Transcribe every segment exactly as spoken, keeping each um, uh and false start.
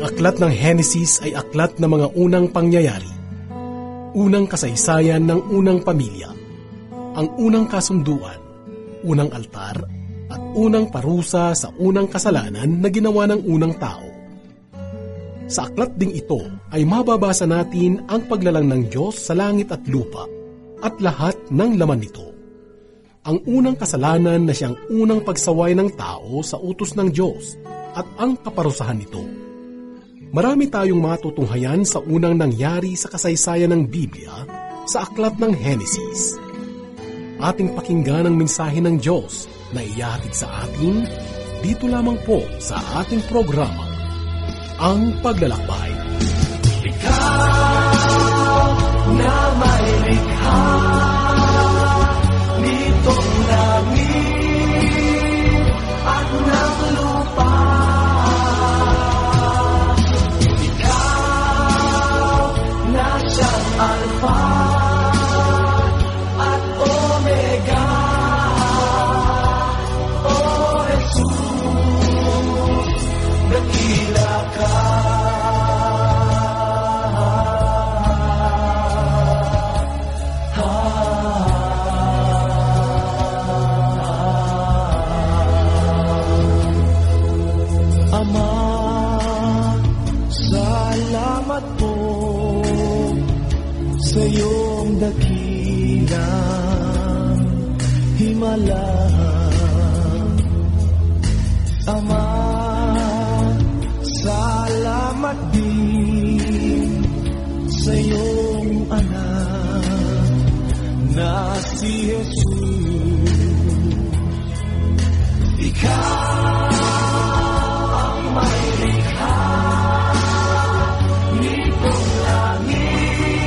aklat ng Henesis ay aklat ng mga unang pangyayari, unang kasaysayan ng unang pamilya, ang unang kasunduan, unang altar, at unang parusa sa unang kasalanan na ginawa ng unang tao. Sa aklat ding ito ay mababasa natin ang paglalang ng Diyos sa langit at lupa at lahat ng laman nito. Ang unang kasalanan na siyang unang pagsaway ng tao sa utos ng Diyos at ang kaparusahan nito. Marami tayong matutunghayan sa unang nangyari sa kasaysayan ng Biblia sa aklat ng Henesis. Ating pakinggan ang mensahe ng Diyos na iyahatid sa atin dito lamang po sa ating programa, Ang Paglalakbay. Ikaw na may likha nitong langit at ng lupa. Ikaw na siyang Alpha at Omega. O Jesus, dakila ka. Sa iyong dakilang himala, Ama, salamat din sa iyong anak na si Jesus. Ikaw ang may likha nitong langit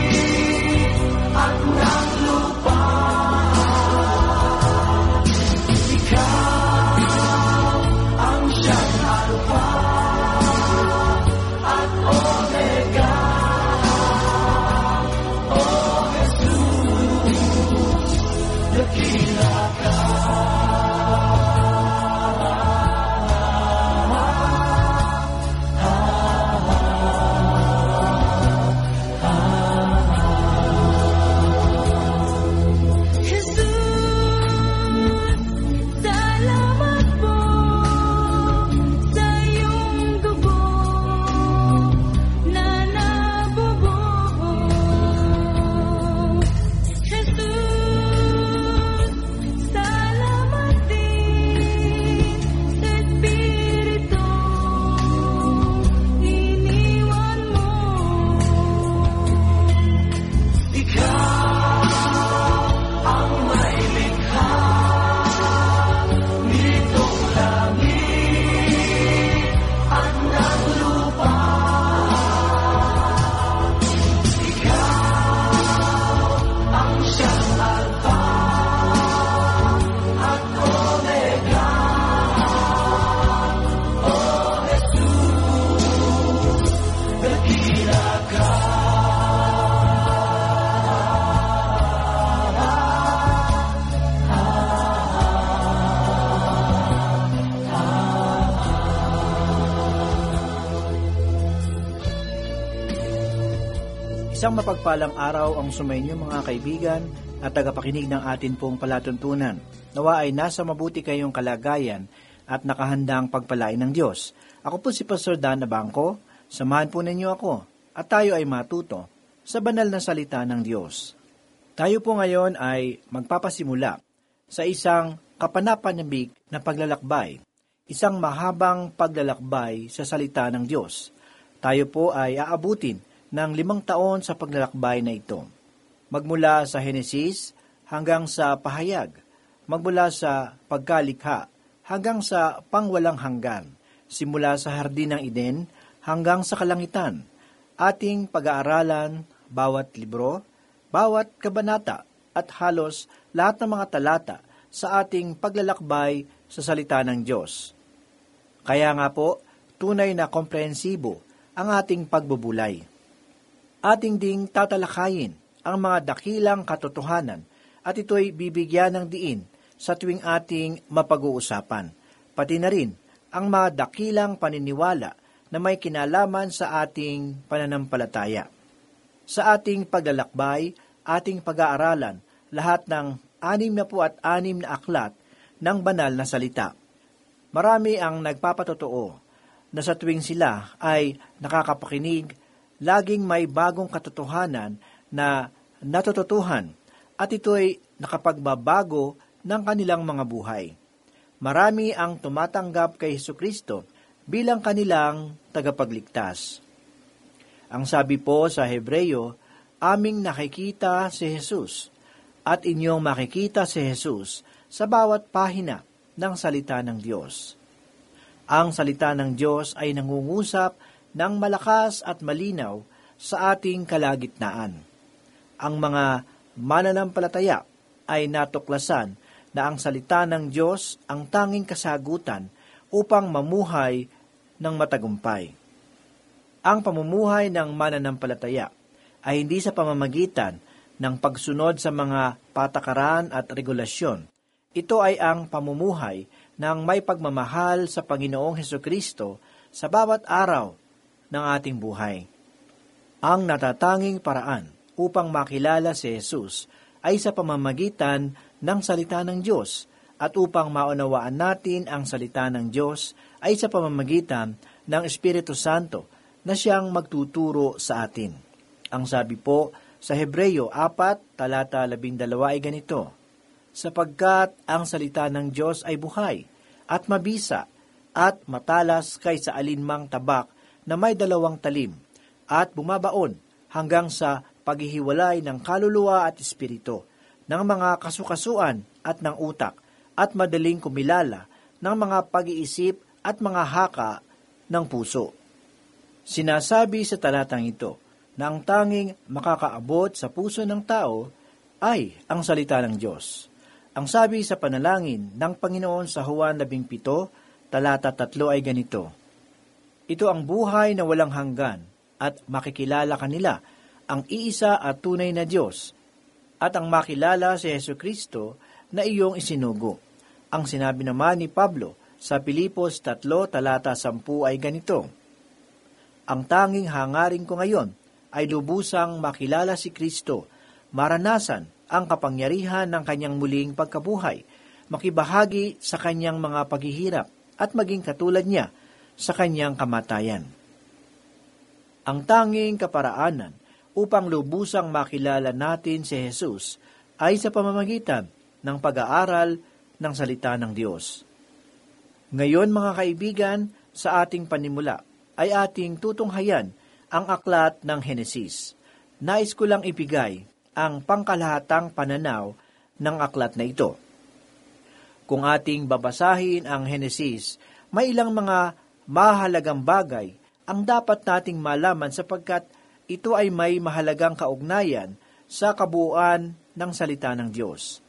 at ng lupa. Ikaw ang siyang Alpha at Omega. O Jesus, dakila ka. Isang mapagpalang araw ang sumainyo mga kaibigan at tagapakinig ng atin pong palatuntunan. Nawa ay nasa mabuti kayong kalagayan at nakahandang pagpalain ng Diyos. Ako po si Pastor Dan Abangco, samahan po ninyo ako at tayo ay matuto sa banal na salita ng Diyos. Tayo po ngayon ay magpapasimula sa isang kapanapanabik na paglalakbay, isang mahabang paglalakbay sa salita ng Diyos. Tayo po ay aabutin ng limang taon sa paglalakbay na ito. Magmula sa Henesis hanggang sa pahayag, magmula sa pagkalikha hanggang sa pangwalang hanggan, simula sa hardin ng Eden hanggang sa kalangitan. Ating pag-aaralan bawat libro, bawat kabanata at halos lahat ng mga talata sa ating paglalakbay sa salita ng Diyos. Kaya nga po, tunay na komprehensibo ang ating pagbubulay. Ating ding tatalakayin ang mga dakilang katotohanan at ito'y bibigyan ng diin sa tuwing ating mapag-uusapan, pati na rin ang mga dakilang paniniwala na may kinalaman sa ating pananampalataya. Sa ating paglalakbay, ating pag-aaralan lahat ng anim na po at anim na aklat ng banal na salita. Marami ang nagpapatotoo na sa tuwing sila ay nakakapakinig, laging may bagong katotohanan na natututuhan at ito'y nakapagbabago ng kanilang mga buhay. Marami ang tumatanggap kay Hesukristo bilang kanilang tagapagligtas. Ang sabi po sa Hebreyo, aming nakikita si Jesus at inyong makikita si Jesus sa bawat pahina ng salita ng Diyos. Ang salita ng Diyos ay nangungusap ng malakas at malinaw sa ating kalagitnaan. Ang mga mananampalataya ay natuklasan na ang salita ng Diyos ang tanging kasagutan upang mamuhay ng matagumpay. Ang pamumuhay ng mananampalataya ay hindi sa pamamagitan ng pagsunod sa mga patakaran at regulasyon. Ito ay ang pamumuhay ng may pagmamahal sa Panginoong Hesukristo sa bawat araw ng ating buhay. Ang natatanging paraan upang makilala si Jesus ay sa pamamagitan ng salita ng Diyos, at upang maunawaan natin ang salita ng Diyos ay sa pamamagitan ng Espiritu Santo na siyang magtuturo sa atin. Ang sabi po sa Hebreyo four, talata labindalawa ay ganito, sapagkat ang salita ng Diyos ay buhay at mabisa at matalas kaysa alinmang tabak na may dalawang talim at bumabaon hanggang sa paghihiwalay ng kaluluwa at espiritu, ng mga kasukasuan at ng utak, at madaling kumilala ng mga pag-iisip at mga haka ng puso. Sinasabi sa talatang ito na ang tanging makakaabot sa puso ng tao ay ang salita ng Diyos. Ang sabi sa panalangin ng Panginoon sa Juan seventeen, talata three ay ganito, ito ang buhay na walang hanggan, at makikilala kanila ang iisa at tunay na Diyos, at ang makilala si Hesukristo na iyong isinugo. Ang sinabi naman ni Pablo sa Pilipos three, talata ten ay ganito, ang tanging hangarin ko ngayon ay lubusang makilala si Kristo, maranasan ang kapangyarihan ng kanyang muling pagkabuhay, makibahagi sa kanyang mga paghihirap, at maging katulad niya sa kanyang kamatayan. Ang tanging kaparaanan upang lubusang makilala natin si Jesus ay sa pamamagitan ng pag-aaral ng salita ng Diyos. Ngayon mga kaibigan, sa ating panimula ay ating tutunghayan ang aklat ng Henesis. Nais ko lang ibigay ang pangkalahatang pananaw ng aklat na ito. Kung ating babasahin ang Henesis, may ilang mga mahalagang bagay ang dapat nating malaman sapagkat ito ay may mahalagang kaugnayan sa kabuuan ng salita ng Diyos.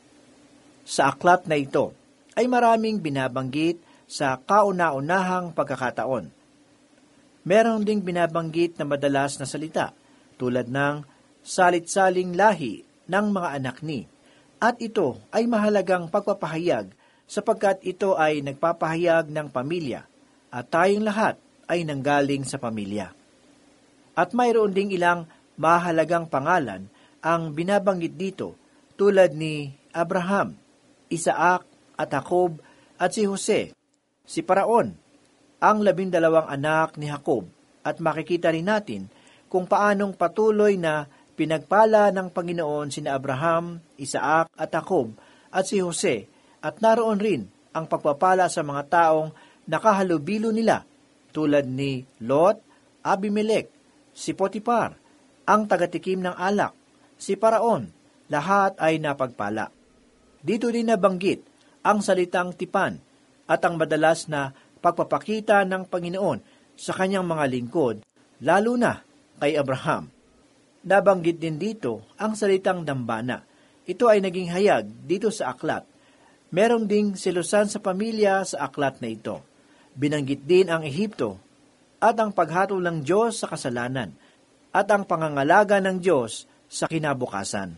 Sa aklat na ito ay maraming binabanggit sa kauna-unahang pagkakataon. Meron ding binabanggit na madalas na salita tulad ng salit-saling lahi ng mga anak ni, at ito ay mahalagang pagpapahayag sapagkat ito ay nagpapahayag ng pamilya at tayong lahat ay nanggaling sa pamilya. At mayroon ding ilang mahalagang pangalan ang binabanggit dito tulad ni Abraham, Isaac at Jacob at si Jose, si Paraon, ang labindalawang anak ni Jacob, at makikita rin natin kung paanong patuloy na pinagpala ng Panginoon sina Abraham, Isaac at Jacob at si Jose, at naroon rin ang pagpapala sa mga taong nakahalubilo nila tulad ni Lot, Abimelech, si Potiphar, ang tagatikim ng alak, si Paraon, lahat ay napagpala. Dito din nabanggit ang salitang tipan at ang madalas na pagpapakita ng Panginoon sa kanyang mga lingkod, lalo na kay Abraham. Nabanggit din dito ang salitang dambana. Ito ay naging hayag dito sa aklat. Meron ding selusan sa pamilya sa aklat na ito. Binanggit din ang Ehipto at ang paghatol ng Diyos sa kasalanan at ang pangangalaga ng Diyos sa kinabukasan.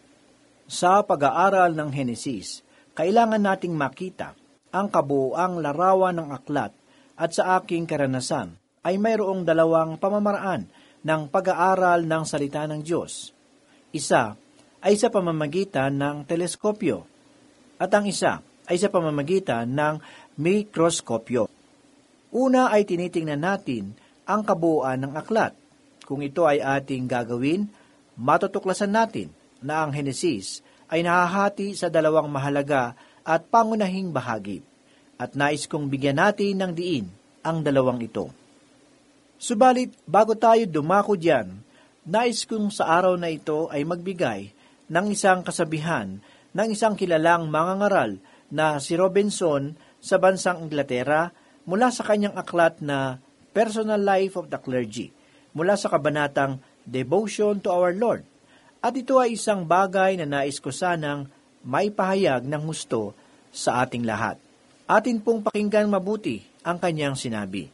Sa pag-aaral ng Henesis, kailangan nating makita ang kabuuang larawan ng aklat at sa aking karanasan ay mayroong dalawang pamamaraan ng pag-aaral ng salita ng Diyos. Isa ay sa pamamagitan ng teleskopyo at ang isa ay sa pamamagitan ng mikroskopyo. Una ay tinitingnan natin ang kabuuan ng aklat. Kung ito ay ating gagawin, matutuklasan natin na ang Henesis ay nahahati sa dalawang mahalaga at pangunahing bahagi, at nais kong bigyan natin ng diin ang dalawang ito. Subalit, bago tayo dumako diyan, nais kong sa araw na ito ay magbigay ng isang kasabihan ng isang kilalang mangangaral na si Robinson sa bansang Inglaterra mula sa kanyang aklat na Personal Life of the Clergy, mula sa kabanatang Devotion to Our Lord. At ito ay isang bagay na nais ko sanang may pahayag ng husto sa ating lahat. Atin pong pakinggan mabuti ang kanyang sinabi.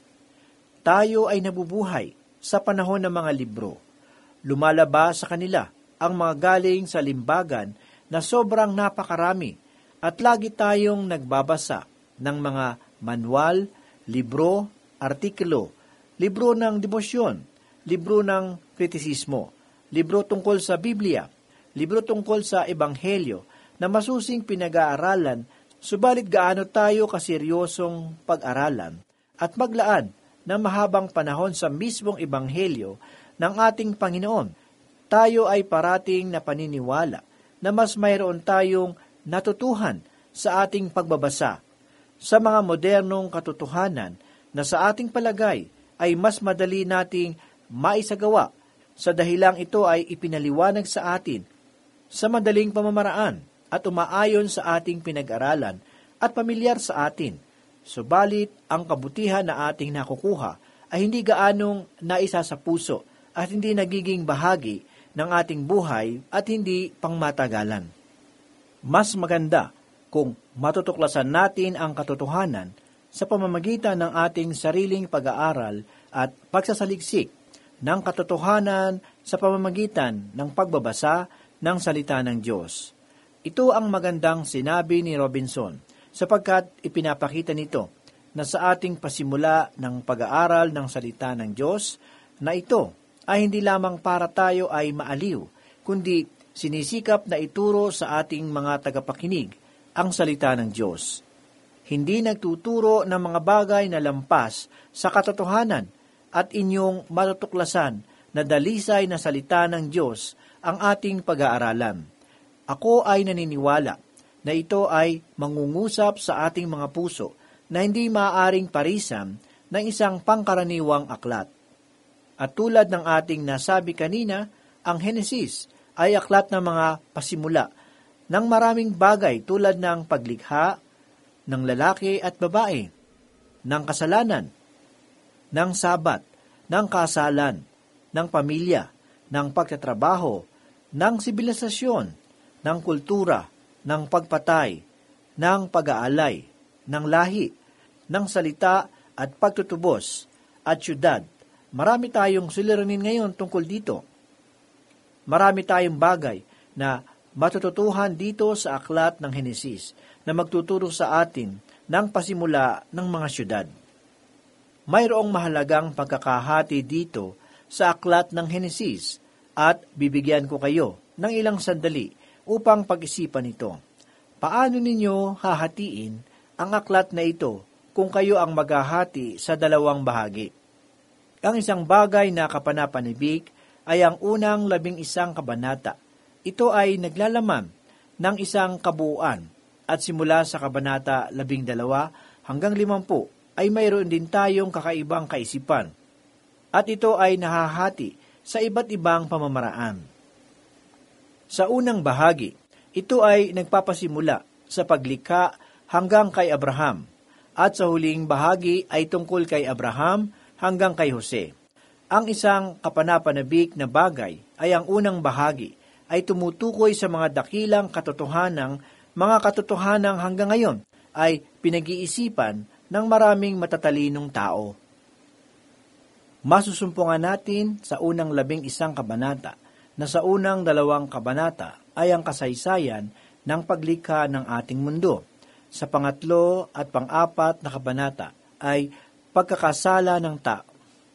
Tayo ay nabubuhay sa panahon ng mga libro. Lumalabas sa kanila ang mga galing sa limbagan na sobrang napakarami at lagi tayong nagbabasa ng mga manual, libro, artikulo, libro ng debosyon, libro ng kritisismo, libro tungkol sa Biblia, libro tungkol sa Ebanghelyo na masusing pinag-aaralan, subalit gaano tayo kaseryosong pag-aralan at maglaan ng mahabang panahon sa mismong Ebanghelyo ng ating Panginoon. Tayo ay parating na paniniwala na mas mayroon tayong natutuhan sa ating pagbabasa sa mga modernong katotohanan na sa ating palagay ay mas madali nating maisagawa sa dahilang ito ay ipinaliwanag sa atin sa madaling pamamaraan at umaayon sa ating pinag-aralan at pamilyar sa atin. Subalit, ang kabutihan na ating nakukuha ay hindi gaanong naisa sa puso at hindi nagiging bahagi ng ating buhay at hindi pangmatagalan. Mas maganda kung matutuklasan natin ang katotohanan sa pamamagitan ng ating sariling pag-aaral at pagsasaliksik ng katotohanan sa pamamagitan ng pagbabasa ng salita ng Diyos. Ito ang magandang sinabi ni Robinson sapagkat ipinapakita nito na sa ating pasimula ng pag-aaral ng salita ng Diyos na ito ay hindi lamang para tayo ay maaliw, kundi sinisikap na ituro sa ating mga tagapakinig ang salita ng Diyos. Hindi nagtuturo ng mga bagay na lampas sa katotohanan at inyong matutuklasan na dalisay na salita ng Diyos ang ating pag-aaralan. Ako ay naniniwala na ito ay mangungusap sa ating mga puso na hindi maaaring parisan ng isang pangkaraniwang aklat. At tulad ng ating nasabi kanina, ang Henesis ay aklat ng mga pasimula ng maraming bagay tulad ng paglikha ng lalaki at babae, ng kasalanan, ng sabat, ng kasalan, ng pamilya, ng pagtatrabaho, ng sibilisasyon, ng kultura, ng pagpatay, ng pag-aalay, ng lahi, ng salita at pagtutubos, at syudad. Marami tayong suliranin ngayon tungkol dito. Marami tayong bagay na matututuhan dito sa aklat ng Henesis na magtuturo sa atin ng pasimula ng mga syudad. Mayroong mahalagang pagkakahati dito sa aklat ng Henesis at bibigyan ko kayo ng ilang sandali upang pag-isipan ito. Paano ninyo hahatiin ang aklat na ito kung kayo ang maghahati sa dalawang bahagi? Ang isang bagay na kapanapanibik ay ang unang labing isang kabanata. Ito ay naglalaman ng isang kabuuan at simula sa kabanata labing dalawa hanggang limampu ay mayroon din tayong kakaibang kaisipan. At ito ay nahahati sa iba't ibang pamamaraan. Sa unang bahagi, ito ay nagpapasimula sa paglikha hanggang kay Abraham at sa huling bahagi ay tungkol kay Abraham hanggang kay Jose. Ang isang kapanapanabik na bagay ay ang unang bahagi ay tumutukoy sa mga dakilang katotohanang mga katotohanang hanggang ngayon ay pinag-iisipan ng maraming matatalinong tao. Masusumpungan natin sa unang labing isang kabanata na sa unang dalawang kabanata ay ang kasaysayan ng paglikha ng ating mundo. Sa pangatlo at pang-apat na kabanata ay pagkakasala ng tao.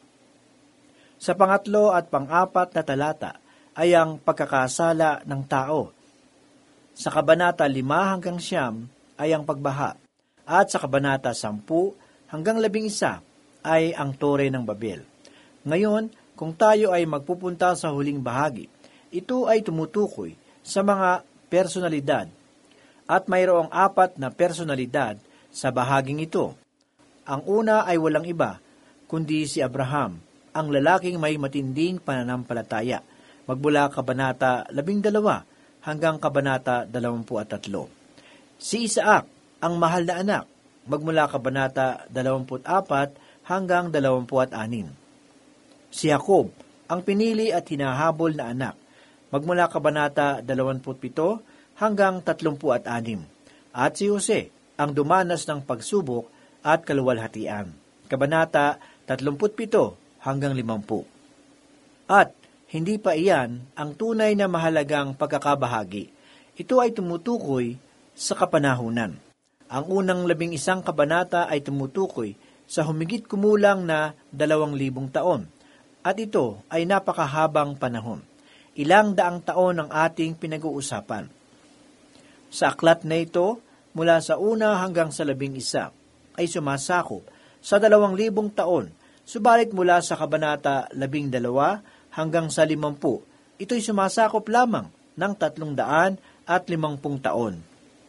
Sa pangatlo at pang-apat na talata ay ang pagkakasala ng tao. Sa kabanata lima hanggang siyam ay ang pagbaha. At sa kabanata sampu hanggang labing isa ay ang tore ng Babel. Ngayon, kung tayo ay magpupunta sa huling bahagi, ito ay tumutukoy sa mga personalidad. At mayroong apat na personalidad sa bahaging ito. Ang una ay walang iba, kundi si Abraham, ang lalaking may matinding pananampalataya, magmula kabanata labing dalawa hanggang kabanata dalawampu at tatlo. Si Isaac, ang mahal na anak, magmula kabanata dalawamput apat hanggang dalawampu at anim. Si Jacob, ang pinili at hinahabol na anak, magmula kabanata dalawamput pito hanggang tatlumpu at anim. At si Jose, ang dumanas ng pagsubok at kaluwalhatian, kabanata tatlumput pito hanggang limampu. At hindi pa iyan ang tunay na mahalagang pagkakabahagi. Ito ay tumutukoy sa kapanahunan. Ang unang labing isang kabanata ay tumutukoy sa humigit kumulang na dalawang libong taon. At ito ay napakahabang panahon. Ilang daang taon ang ating pinag-uusapan. Sa aklat na ito, mula sa una hanggang sa labing isa, ay sumasakop sa dalawang libong taon. Subalit mula sa kabanata labing dalawa hanggang sa limampu, ito'y sumasakop lamang ng tatlong daan at limangpung taon.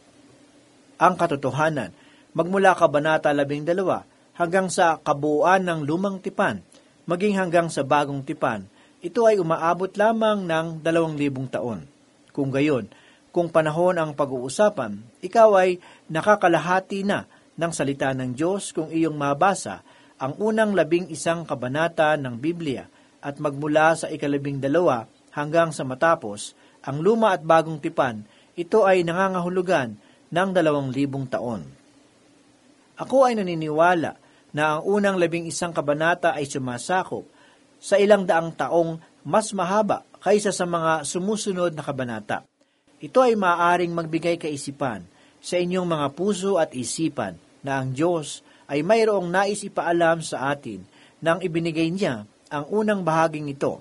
Ang katotohanan, magmula kabanata labing dalawa hanggang sa kabuuan ng lumang tipan, maging hanggang sa bagong tipan, ito ay umaabot lamang ng dalawang libong taon. Kung gayon, kung panahon ang pag-uusapan, ikaw ay nakakalahati na ng salita ng Diyos kung iyong mabasa ang unang labing isang kabanata ng Biblia at magmula sa ikalabing dalawa hanggang sa matapos, ang luma at bagong tipan, ito ay nangangahulugan ng dalawang libong taon. Ako ay naniniwala na ang unang labing isang kabanata ay sumasakop sa ilang daang taong mas mahaba kaysa sa mga sumusunod na kabanata. Ito ay maaaring magbigay kaisipan sa inyong mga puso at isipan na ang Diyos ay mayroong nais ipaalam sa atin nang ibinigay niya ang unang bahaging ito.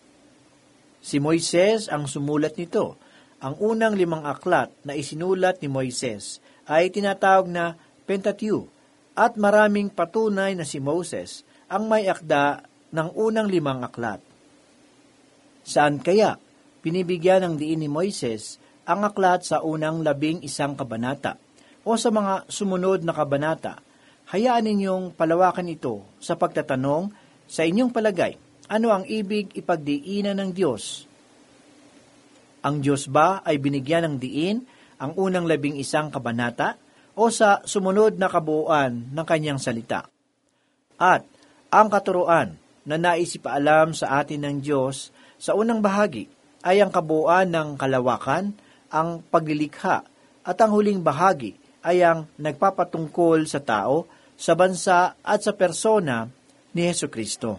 Si Moises ang sumulat nito. Ang unang limang aklat na isinulat ni Moises ay tinatawag na Pentateuch at maraming patunay na si Moses ang may akda ng unang limang aklat. Saan kaya pinibigyan ng diin ni Moises ang aklat sa unang labing isang kabanata o sa mga sumunod na kabanata? Hayaan ninyong palawakan ito sa pagtatanong sa inyong palagay, ano ang ibig ipagdiinan ng Diyos? Ang Diyos ba ay binigyan ng diin ang unang labing isang kabanata o sa sumunod na kabuuan ng kanyang salita? At ang katuruan na nais ipaalam sa atin ng Diyos sa unang bahagi ay ang kabuuan ng kalawakan, ang paglilikha, at ang huling bahagi ay ang nagpapatungkol sa tao, sa bansa at sa persona ni Hesukristo.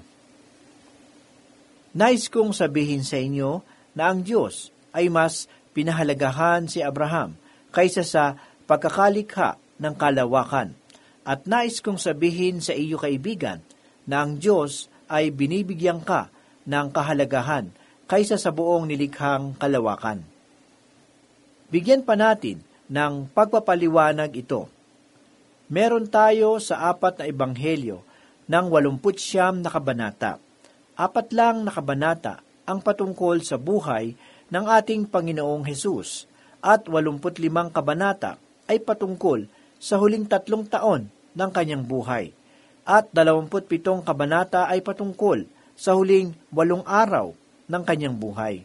Nais kong sabihin sa inyo na ang Diyos ay mas pinahalagahan si Abraham kaysa sa pagkakalikha ng kalawakan. At nais kong sabihin sa iyo, kaibigan, na ang Diyos ay binibigyan ka ng kahalagahan kaysa sa buong nilikhang kalawakan. Bigyan pa natin ng pagpapaliwanag ito. Meron tayo sa apat na ebanghelyo ng walumput siyam na kabanata. Apat lang na kabanata ang patungkol sa buhay ng ating Panginoong Hesus at walumput limang kabanata ay patungkol sa huling tatlong taon ng kanyang buhay at dalawamput pitong kabanata ay patungkol sa huling walong araw ng kanyang buhay.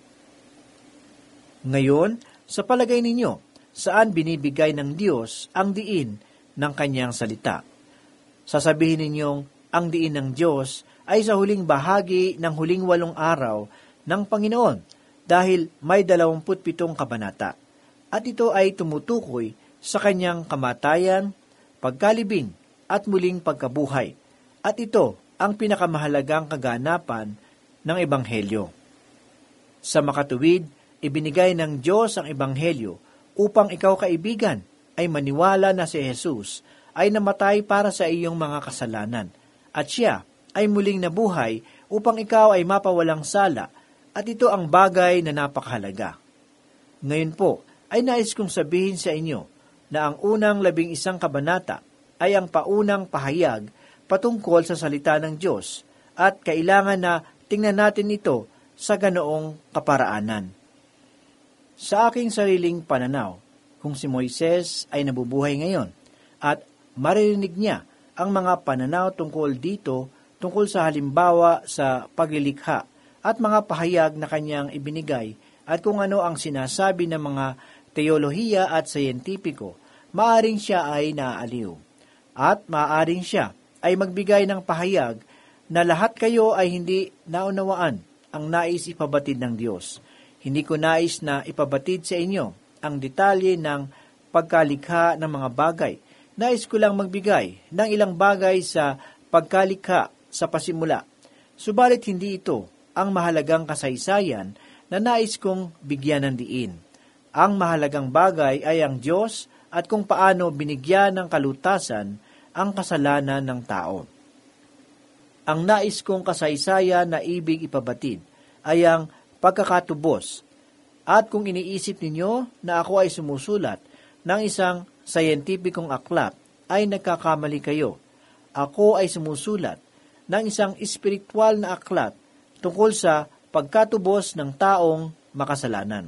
Ngayon, sa palagay ninyo, saan binibigay ng Diyos ang diin ng kanyang salita? Sasabihin ninyong ang diin ng Diyos ay sa huling bahagi ng huling walong araw ng Panginoon dahil may dalawamput pitong kabanata. At ito ay tumutukoy sa kanyang kamatayan, pagkalibing at muling pagkabuhay. At ito ang pinakamahalagang kaganapan ng Ebanghelyo. Sa makatuwid, ibinigay ng Diyos ang Ebanghelyo upang ikaw, kaibigan, ay maniwala na si Jesus ay namatay para sa iyong mga kasalanan at siya ay muling nabuhay upang ikaw ay mapawalang sala, at ito ang bagay na napakahalaga. Ngayon po, ay nais kong sabihin sa inyo na ang unang labing isang kabanata ay ang paunang pahayag patungkol sa salita ng Diyos, at kailangan na tingnan natin ito sa ganoong kaparaanan. Sa aking sariling pananaw, kung si Moises ay nabubuhay ngayon at maririnig niya ang mga pananaw tungkol dito, tungkol sa halimbawa sa paglilikha at mga pahayag na kanyang ibinigay at kung ano ang sinasabi ng mga teolohiya at siyentipiko, maaring siya ay naaaliw. At maaring siya ay magbigay ng pahayag na lahat kayo ay hindi naunawaan ang nais ipabatid ng Diyos. Hindi ko nais na ipabatid sa inyo ang detalye ng pagkalikha ng mga bagay. Nais ko lang magbigay ng ilang bagay sa pagkalikha sa pasimula. Subalit hindi ito ang mahalagang kasaysayan na nais kong bigyan ng diin. Ang mahalagang bagay ay ang Diyos at kung paano binigyan ng kalutasan ang kasalanan ng tao. Ang nais kong kasaysayan na ibig ipabatid ay ang pagkakatubos. At kung iniisip ninyo na ako ay sumusulat ng isang scientificong aklat, ay nagkakamali kayo. Ako ay sumusulat ng isang espiritual na aklat tungkol sa pagkatubos ng taong makasalanan.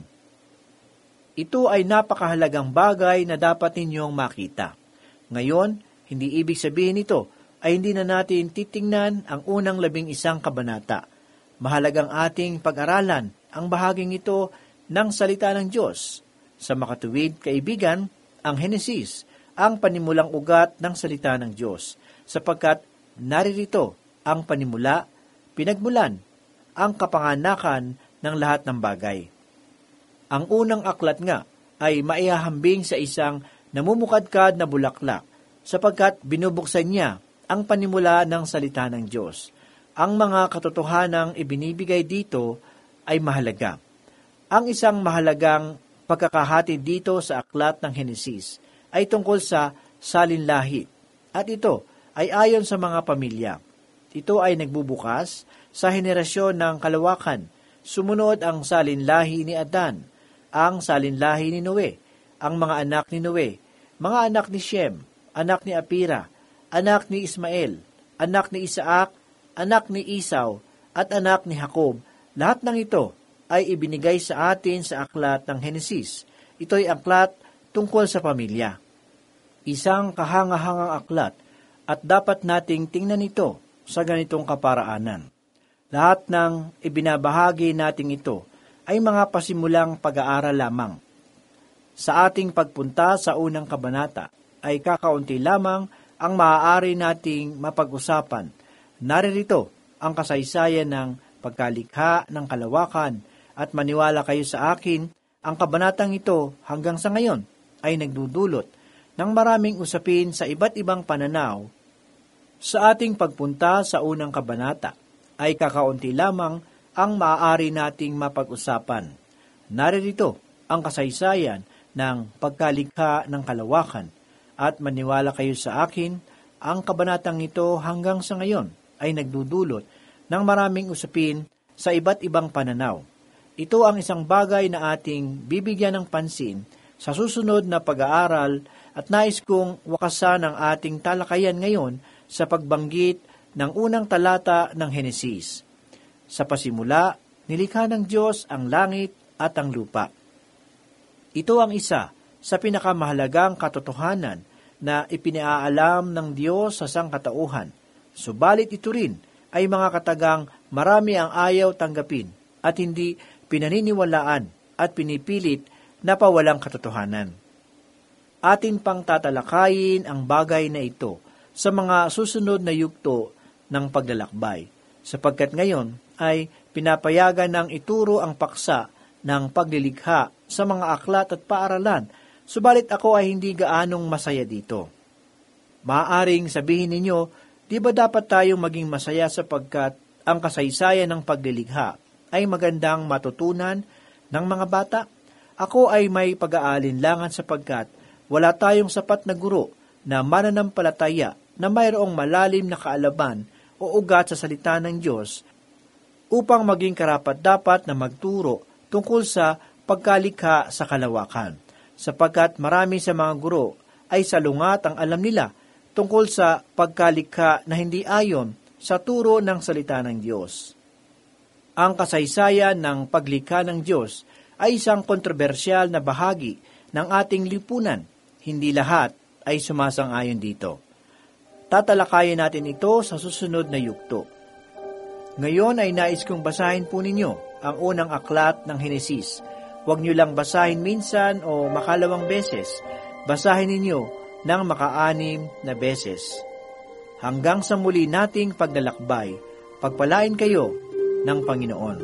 Ito ay napakahalagang bagay na dapat ninyong makita. Ngayon, hindi ibig sabihin ito ay hindi na natin titingnan ang unang labing isang kabanata. Mahalagang ating pag-aralan ang bahaging ito ng salita ng Diyos. Sa makatuwid, kaibigan, ang Henesis, ang panimulang ugat ng salita ng Diyos, sapagkat naririto ang panimula, pinagmulan, ang kapanganakan ng lahat ng bagay. Ang unang aklat nga ay maihahambing sa isang namumukadkad na bulaklak, sapagkat binubuksan niya ang panimula ng salita ng Diyos. Ang mga katotohanang ibinibigay dito ay mahalaga. Ang isang mahalagang pagkakahati dito sa aklat ng Henesis ay tungkol sa salinlahi, at ito ay ayon sa mga pamilya. Ito ay nagbubukas sa henerasyon ng kalawakan. Sumunod ang salinlahi ni Adan, ang salinlahi ni Noe, ang mga anak ni Noe, mga anak ni Shem, anak ni Apira, anak ni Ismael, anak ni Isaac, anak ni Esau, at anak ni Jacob. Lahat ng ito ay ibinigay sa atin sa aklat ng Henesis. Ito'y aklat tungkol sa pamilya. Isang kahangahangang aklat at dapat nating tingnan ito sa ganitong kaparaanan. Lahat ng ibinabahagi nating ito ay mga pasimulang pag-aaral lamang. Sa ating pagpunta sa unang kabanata ay kakaunti lamang ang maaari nating mapag-usapan. Naririto ang kasaysayan ng pagkalikha ng kalawakan at maniwala kayo sa akin, ang kabanatang ito hanggang sa ngayon ay nagdudulot ng maraming usapin sa iba't ibang pananaw. Sa ating pagpunta sa unang kabanata ay kakaunti lamang ang maaari nating mapag-usapan. Naririto ang kasaysayan ng pagkalikha ng kalawakan at maniwala kayo sa akin, ang kabanatang ito hanggang sa ngayon ay nagdudulot ng maraming usapin sa iba't ibang pananaw. Ito ang isang bagay na ating bibigyan ng pansin sa susunod na pag-aaral at nais kong wakasan ang ating talakayan ngayon sa pagbanggit ng unang talata ng Henesis. Sa pasimula, nilikha ng Diyos ang langit at ang lupa. Ito ang isa sa pinakamahalagang katotohanan na ipinaalam ng Diyos sa sangkatauhan. Subalit ito rin ay mga katagang marami ang ayaw tanggapin at hindi pinaniniwalaan at pinipilit na pawalang katotohanan. Atin pang tatalakayin ang bagay na ito sa mga susunod na yugto ng paglalakbay, sapagkat ngayon ay pinapayagan ng ituro ang paksa ng paglilikha sa mga aklat at paaralan, subalit ako ay hindi gaanong masaya dito. Maaaring sabihin ninyo, di ba dapat tayong maging masaya sapagkat ang kasaysayan ng paglilikha ay magandang matutunan ng mga bata? Ako ay may pag-aalinlangan sapagkat wala tayong sapat na guro na mananampalataya na mayroong malalim na kaalaman o ugat sa salita ng Diyos upang maging karapat-dapat na magturo tungkol sa pagkalikha sa kalawakan, sapagkat marami sa mga guro ay salungat ang alam nila tungkol sa pagkalikha na hindi ayon sa turo ng salita ng Diyos. Ang kasaysayan ng paglikha ng Diyos ay isang kontrobersyal na bahagi ng ating lipunan. Hindi lahat ay sumasang-ayon dito. Tatalakayin natin ito sa susunod na yugto. Ngayon ay nais kong basahin po ninyo ang unang aklat ng Henesis. Huwag niyo lang basahin minsan o makalawang beses. Basahin ninyo ng makaanim na beses. Hanggang sa muli nating paglalakbay, pagpalain kayo ng Panginoon.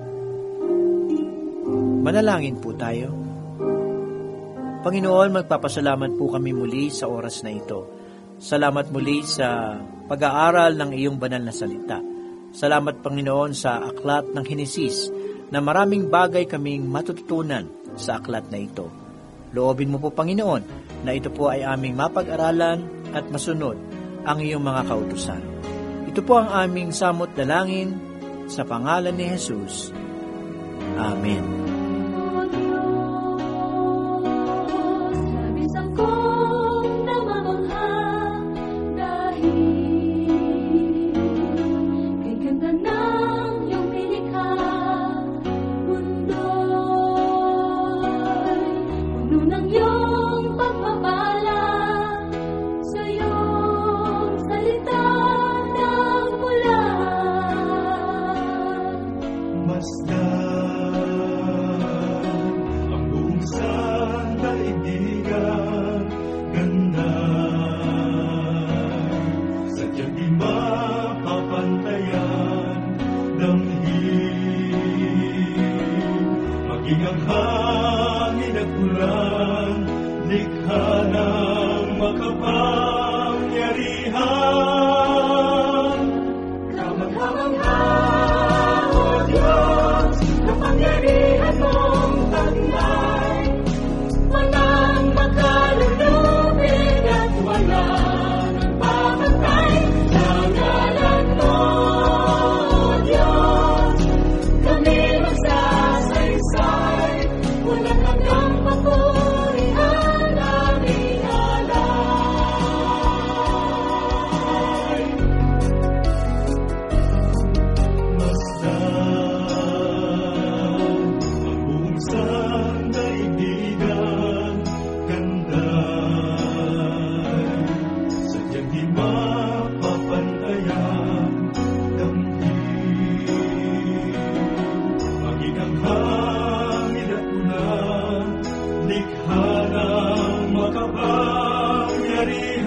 Manalangin po tayo. Panginoon, magpapasalamat po kami muli sa oras na ito. Salamat muli sa pag-aaral ng iyong banal na salita. Salamat, Panginoon, sa aklat ng Henesis na maraming bagay kaming matututunan sa aklat na ito. Loobin mo po, Panginoon, na ito po ay aming mapag-aralan at masunod ang iyong mga kautusan. Ito po ang aming samot dalangin sa pangalan ni Jesus. Amen. Likha ng makapangyarihan.